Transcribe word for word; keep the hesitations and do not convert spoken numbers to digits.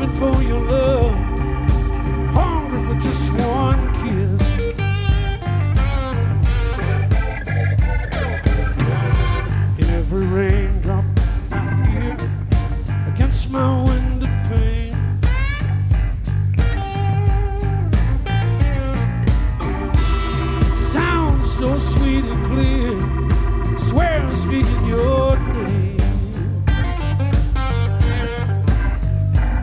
starving for your love, hungry for just one kiss. Every raindrop I hear against my window pane, sounds so sweet and clear.